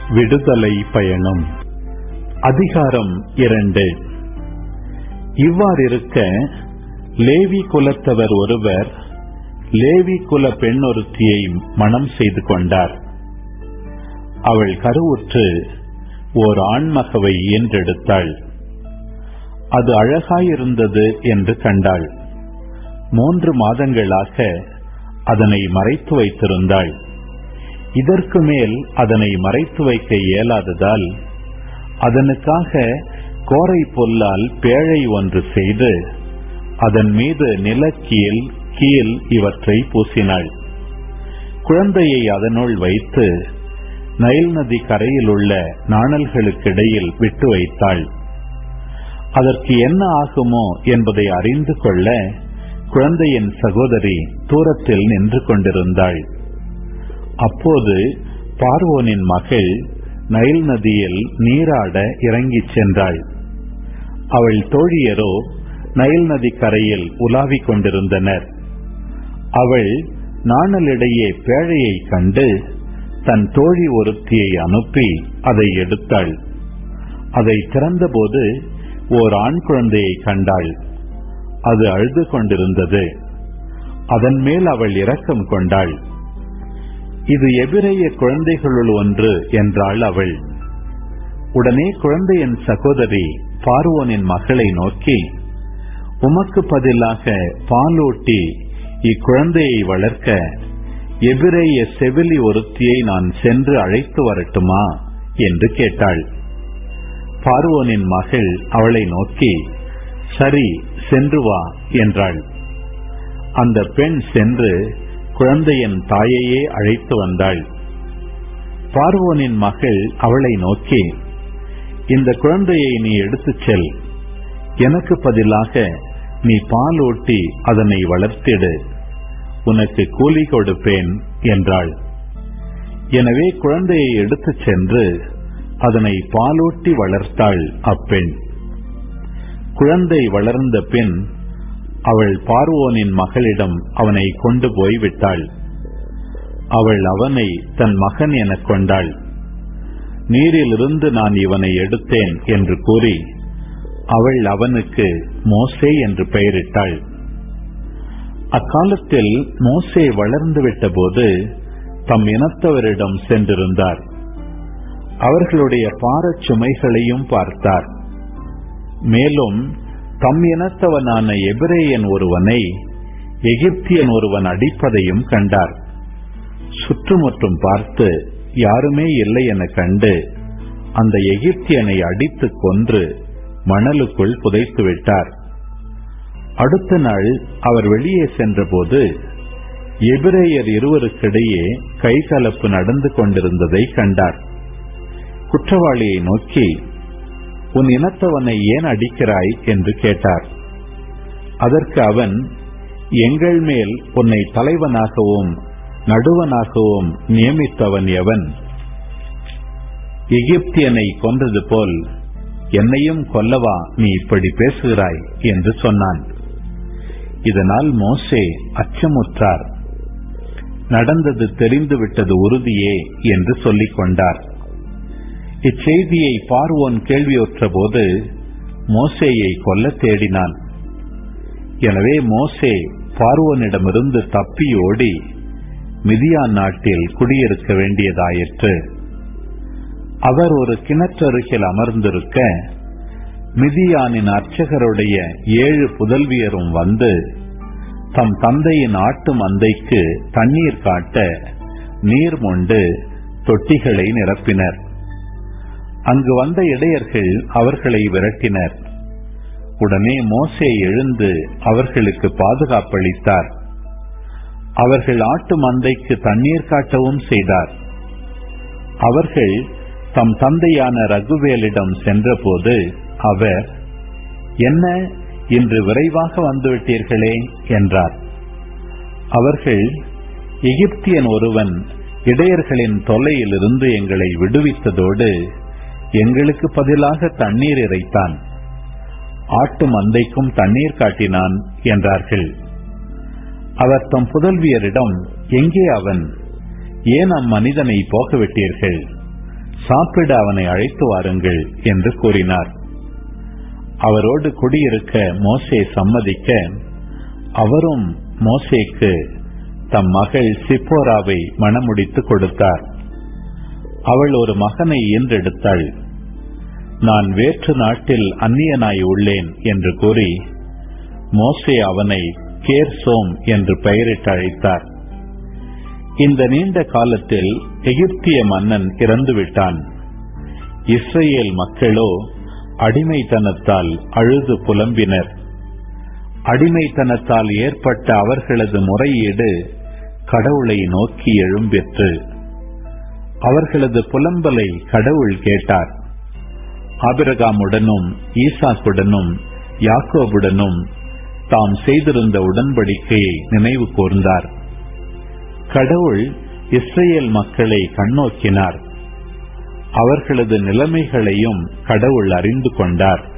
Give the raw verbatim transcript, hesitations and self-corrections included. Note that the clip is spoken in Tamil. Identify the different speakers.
Speaker 1: விடுதலை பயணம். அதிகாரம் இரண்டு. இவ்வாறிருக்க லேவி குலத்தவர் ஒருவர் லேவி குல பெண்ணொருத்தியை மணம் செய்து கொண்டார். அவள் கருவுற்று ஓர் ஆண்மகவை ஈன்றெடுத்தாள். அது அழகாயிருந்தது என்று கண்டாள். மூன்று மாதங்களாக அதனை மறைத்து வைத்திருந்தாள். இதற்கு மேல் அதனை மறைத்து வைக்க இயலாததால் அதனுக்காக கோரை பொல்லால் பேழை ஒன்று செய்து அதன் மீது நிலக்கீல் கீழ் இவற்றை பூசினாள். குழந்தையை அதனுள் வைத்து நைல் நதி கரையில் உள்ள நாணல்களுக்கிடையில் விட்டு வைத்தாள். அதற்கு என்ன ஆகுமோ என்பதை அறிந்து கொள்ள குழந்தையின் சகோதரி தூரத்தில் நின்று கொண்டிருந்தாள். அப்போது பார்வோனின் மகள் நைல் நதியில் நீராட இறங்கிச் சென்றாள். அவள் தோழியரோ நைல் நதி கரையில் உலாவிக் கொண்டிருந்தனர். அவள் நாணலிடையே பேழையை கண்டு தன் தோழி ஒருத்தியை அனுப்பி அதை எடுத்தாள். அதை திறந்தபோது ஓர் ஆண் குழந்தையை கண்டாள். அது அழுது கொண்டிருந்தது. அதன் மேல் அவள் இரக்கம் கொண்டாள். இது எபிரேய குழந்தைகளுள் ஒன்று என்றாள் அவள். உடனே குழந்தையின் சகோதரி பார்வோனின் மகளை நோக்கி, உமக்கு பதிலாக பாலூட்டி இக்குழந்தையை வளர்க்க எபிரேய செவிலி ஒருத்தியை நான் சென்று அழைத்து வரட்டுமா என்று கேட்டாள். பார்வோனின் மகள் அவளை நோக்கி, சரி, சென்று வா என்றாள். அந்த பெண் சென்று குழந்தையின் தாயையே அழைத்து வந்தாள். பார்வோனின் மகள் அவளை நோக்கி, இந்த குழந்தையை நீ எடுத்துச் செல், எனக்கு பதிலாக நீ பாலூட்டி அதனை வளர்த்திடு, உனக்கு கூலி கொடுப்பேன் என்றாள். எனவே குழந்தையை எடுத்துச் சென்று அதனை பாலூட்டி வளர்த்தாள் அப்பெண். குழந்தை வளர்ந்த பின் அவள் பார்வோனின் மகளிடம் அவனை கொண்டு போய் விட்டாள். அவள் அவனை தன் மகன் எனக் கொண்டாள். நீரிலிருந்து நான் இவனை எடுத்தேன் என்று கூறி அவள் அவனுக்கு மோசே என்று பெயரிட்டாள். அக்காலத்தில் மோசே வளர்ந்துவிட்ட போது தம் இனத்தவரிடம் சென்றிருந்தார். அவர்களுடைய பாரச் சுமைகளையும் பார்த்தார். மேலும் தம் இனத்தவனான எபிரேயன் ஒருவனை எகிப்தியன் ஒருவன் அடிப்பதையும் கண்டார். சுற்றுமுற்றும் பார்த்து யாருமே இல்லை என கண்டு அந்த எகிப்தியனை அடித்து கொன்று மணலுக்குள் புதைத்து விட்டார். அடுத்த நாள் அவர் வெளியே சென்றபோது எபிரேயர் இருவருக்கிடையே கைகலப்பு நடந்து கொண்டிருந்ததை கண்டார். குற்றவாளியை நோக்கி, உன் இனத்தவனை ஏன் அடிக்கிறாய் என்று கேட்டார். அதற்கு அவன், எங்கள் மேல் உன்னை தலைவனாகவும் நடுவனாகவும் நியமித்தவன் எவன்? எகிப்தியனை கொன்றது போல் என்னையும் கொல்லவா நீ இப்படி பேசுகிறாய் என்று சொன்னான். இதனால் மோசே அச்சமுற்றார். நடந்தது தெரிந்துவிட்டது உறுதியே என்று சொல்லிக் கொண்டார். இச்செய்தியை பார்வோன் கேள்வியுற்ற போது மோசேயை கொல்ல தேடினான். எனவே மோசே பார்வோனிடமிருந்து தப்பி ஓடி மிதியான் நாட்டில் குடியிருக்க வேண்டியதாயிற்று. அவர் ஒரு கிணற்றருகில் அமர்ந்திருக்க மிதியானின் அர்ச்சகருடைய ஏழு புதல்வியரும் வந்து தம் தந்தையின் ஆட்டு மந்தைக்கு தண்ணீர் காட்ட நீர் மொண்டு தொட்டிகளை நிரப்பினர். அங்கு வந்த இடையர்கள் அவர்களை விரட்டினர். உடனே மோசே எழுந்து அவர்களுக்கு பாதுகாப்பளித்தார். அவர்கள் ஆட்டு மந்தைக்கு தண்ணீர் காட்டவும் செய்தார். அவர்கள் தம் தந்தையான ரகுவேலிடம் சென்றபோது அவர், என்ன, இன்று விரைவாக வந்துவிட்டீர்களே என்றார். அவர்கள், எகிப்தியன் ஒருவன் இடையர்களின் தொல்லையிலிருந்து எங்களை விடுவித்ததோடு எங்களுக்கு பதிலாக தண்ணீர் இறைத்தான், ஆட்டு மந்தைக்கும் தண்ணீர் காட்டினான் என்றார்கள். அவர் தம் புதல்வியரிடம், எங்கே அவன்? ஏன் அம்மனிதனை போகவிட்டீர்கள்? சாப்பிட அவனை அழைத்து வாருங்கள் என்று கூறினார். அவரோடு குடியிருக்க மோசே சம்மதிக்க, அவரும் மோசேக்கு தம் மகள் சிப்போராவை மணமுடித்து கொடுத்தார். அவள் ஒரு மகனை ஈன்றெடுத்தாள். நான் வேற்று நாட்டில் அந்நியனாய் உள்ளேன் என்று கூறி மோசே அவனை கேர்சோம் என்று பெயரிட்டு அழைத்தார். இந்த நீண்ட காலத்தில் எகிப்திய மன்னன் இறந்துவிட்டான். இஸ்ரேல் மக்களோ அடிமைத்தனத்தால் அழுது புலம்பினர். அடிமைத்தனத்தால் ஏற்பட்ட அவர்களது முறையீடு கடவுளை நோக்கி எழும்பிற்று. அவர்களது புலம்பலை கடவுள் கேட்டார். ஆபிரகாமுடனும் ஈசாக்குடனும் யாக்கோபுடனும் தாம் செய்திருந்த உடன்படிக்கையை நினைவு கூர்ந்தார். கடவுள் இஸ்ரேல் மக்களை கண்ணோக்கினார். அவர்களது நிலைமைகளையும் கடவுள் அறிந்து கொண்டார்.